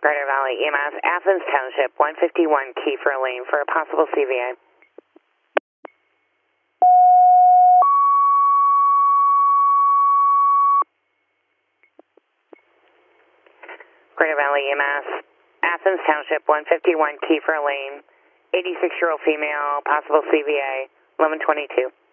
Greater Valley EMS, Athens Township, 151 Kiefer Lane for a possible CVA. Greater Valley EMS, Athens Township, 151 Kiefer Lane, 86-year-old female, possible CVA, 1122.